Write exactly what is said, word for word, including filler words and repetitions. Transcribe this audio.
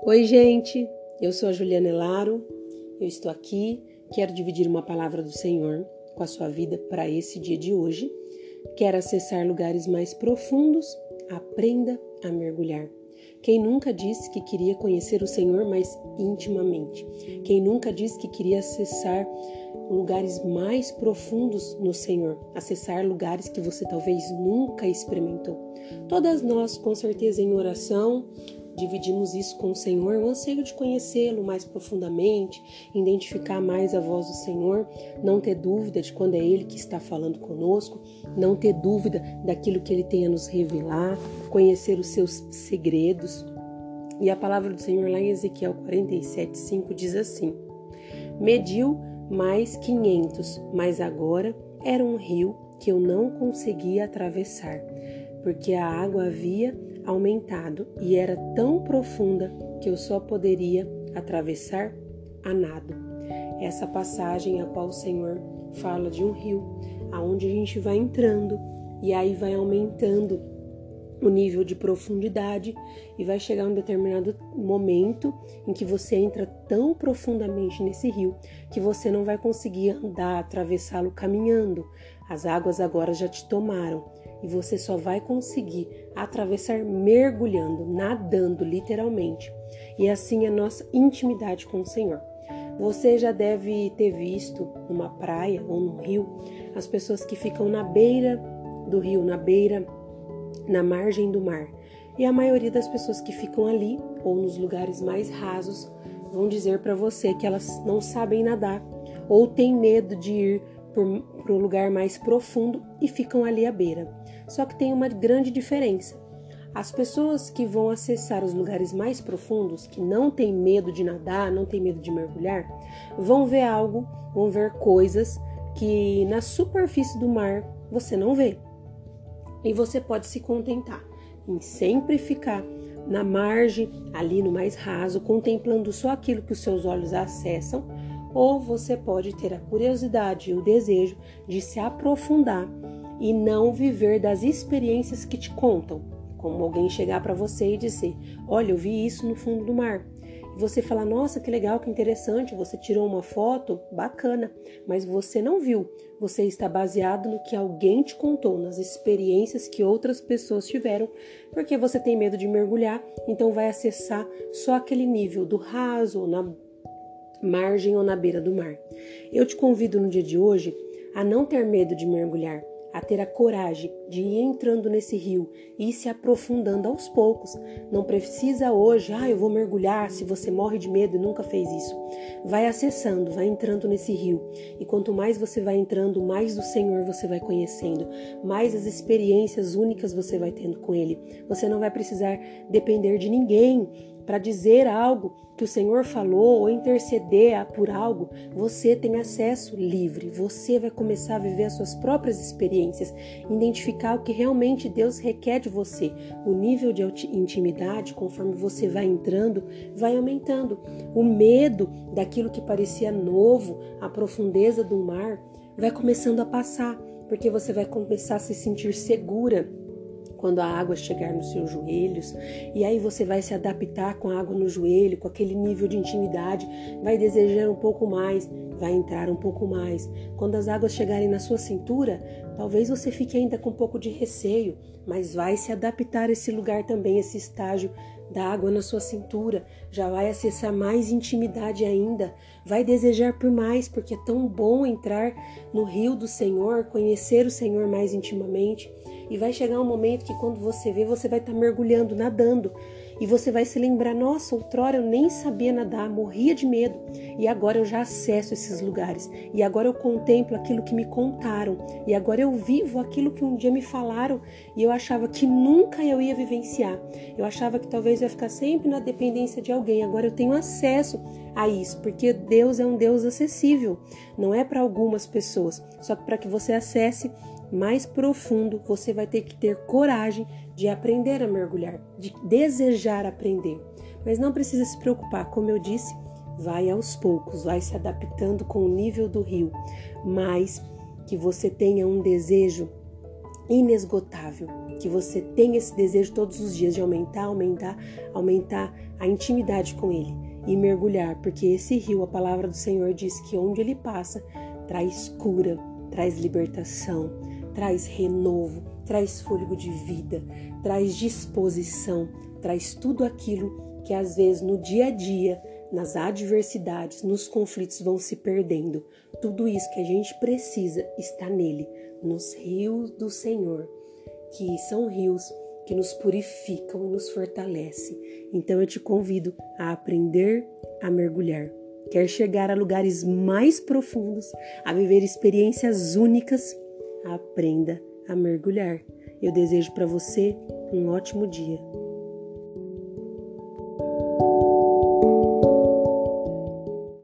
Oi, gente, eu sou a Juliana Elaro, eu estou aqui, quero dividir uma palavra do Senhor com a sua vida para esse dia de hoje. Quer acessar lugares mais profundos? Aprenda a mergulhar. Quem nunca disse que queria conhecer o Senhor mais intimamente? Quem nunca disse que queria acessar lugares mais profundos no Senhor? Acessar lugares que você talvez nunca experimentou. Todas nós, com certeza, em oração, dividimos isso com o Senhor, o anseio de conhecê-lo mais profundamente, identificar mais a voz do Senhor, não ter dúvida de quando é Ele que está falando conosco, não ter dúvida daquilo que Ele tem a nos revelar, conhecer os seus segredos. E a palavra do Senhor lá em Ezequiel quarenta e sete, cinco diz assim: mediu mais quinhentos, mas agora era um rio que eu não conseguia atravessar, porque a água havia aumentado e era tão profunda que eu só poderia atravessar a nado. Essa passagem a qual o Senhor fala de um rio, aonde a gente vai entrando e aí vai aumentando o nível de profundidade e vai chegar um determinado momento em que você entra tão profundamente nesse rio que você não vai conseguir andar, atravessá-lo caminhando. As águas agora já te tomaram e você só vai conseguir atravessar mergulhando, nadando literalmente. E assim é a nossa intimidade com o Senhor. Você já deve ter visto numa praia ou num rio as pessoas que ficam na beira do rio, na beira, na margem do mar. E a maioria das pessoas que ficam ali ou nos lugares mais rasos vão dizer para você que elas não sabem nadar ou têm medo de ir para o lugar mais profundo e ficam ali à beira. Só que tem uma grande diferença. As pessoas que vão acessar os lugares mais profundos, que não têm medo de nadar, não têm medo de mergulhar, vão ver algo, vão ver coisas que na superfície do mar você não vê. E você pode se contentar em sempre ficar na margem, ali no mais raso, contemplando só aquilo que os seus olhos acessam, ou você pode ter a curiosidade e o desejo de se aprofundar e não viver das experiências que te contam, como alguém chegar para você e dizer: olha, eu vi isso no fundo do mar. E você fala: nossa, que legal, que interessante, você tirou uma foto, bacana, mas você não viu. Você está baseado no que alguém te contou, nas experiências que outras pessoas tiveram, porque você tem medo de mergulhar, então vai acessar só aquele nível do raso, ou na margem ou na beira do mar. Eu te convido no dia de hoje a não ter medo de mergulhar, a ter a coragem de ir entrando nesse rio e ir se aprofundando aos poucos. Não precisa hoje, ah, eu vou mergulhar, se você morre de medo e nunca fez isso. Vai acessando, vai entrando nesse rio. E quanto mais você vai entrando, mais do Senhor você vai conhecendo, mais as experiências únicas você vai tendo com Ele. Você não vai precisar depender de ninguém para dizer algo que o Senhor falou ou interceder por algo. Você tem acesso livre, você vai começar a viver as suas próprias experiências, identificar o que realmente Deus requer de você. O nível de intimidade, conforme você vai entrando, vai aumentando. O medo daquilo que parecia novo, a profundeza do mar, vai começando a passar, porque você vai começar a se sentir segura quando a água chegar nos seus joelhos, e aí você vai se adaptar com a água no joelho, com aquele nível de intimidade, vai desejar um pouco mais, vai entrar um pouco mais. Quando as águas chegarem na sua cintura, talvez você fique ainda com um pouco de receio, mas vai se adaptar a esse lugar também, esse estágio da água na sua cintura, já vai acessar mais intimidade ainda, vai desejar por mais, porque é tão bom entrar no rio do Senhor, conhecer o Senhor mais intimamente. E vai chegar um momento que quando você vê, você vai estar mergulhando, nadando. E você vai se lembrar: nossa, outrora eu nem sabia nadar, morria de medo. E agora eu já acesso esses lugares. E agora eu contemplo aquilo que me contaram. E agora eu vivo aquilo que um dia me falaram. E eu achava que nunca eu ia vivenciar. Eu achava que talvez eu ia ficar sempre na dependência de alguém. Agora eu tenho acesso a isso, porque Deus é um Deus acessível. Não é para algumas pessoas. Só que para que você acesse mais profundo, você vai ter que ter coragem de aprender a mergulhar, de desejar aprender. Mas não precisa se preocupar, como eu disse, vai aos poucos, vai se adaptando com o nível do rio, mas que você tenha um desejo inesgotável, que você tenha esse desejo todos os dias de aumentar, aumentar, aumentar a intimidade com Ele e mergulhar, porque esse rio, a palavra do Senhor diz que onde Ele passa, traz cura, traz libertação, traz renovo, traz fôlego de vida, traz disposição, traz tudo aquilo que às vezes no dia a dia, nas adversidades, nos conflitos vão se perdendo. Tudo isso que a gente precisa está nele, nos rios do Senhor, que são rios que nos purificam e nos fortalecem. Então eu te convido a aprender a mergulhar. Quer chegar a lugares mais profundos, a viver experiências únicas? Aprenda a mergulhar. Eu desejo para você um ótimo dia.